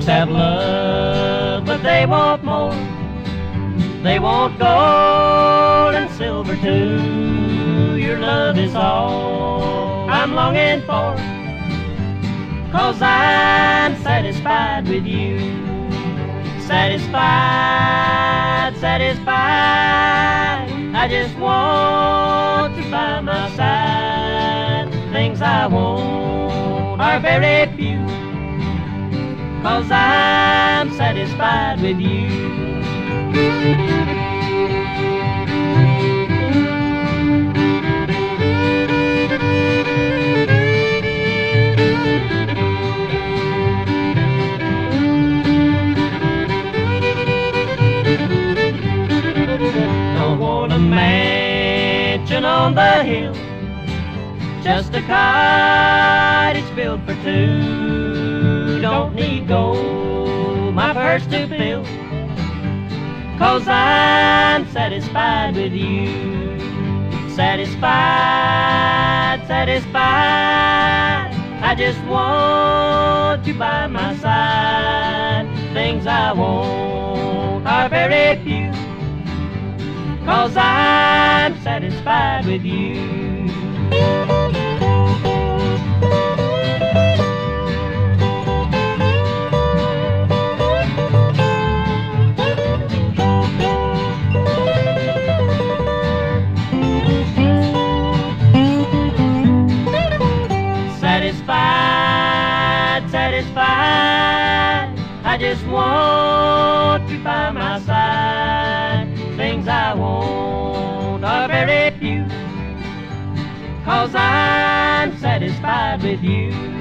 Folks have love, but they want more. They want gold and silver too. Your love is all I'm longing for, 'cause I'm satisfied with you. Satisfied, satisfied. I just want you by my side. Things I want are very few, 'cause I'm satisfied with you. Don't want a mansion on the hill, just a cottage built for two. Don't need gold, my purse to fill, 'cause I'm satisfied with you. Satisfied, satisfied. I just want you by my side. Things I want are very few, 'cause I'm satisfied with you. Satisfied, satisfied. I just want you by my side. Things I want are very few, 'cause I'm satisfied with you.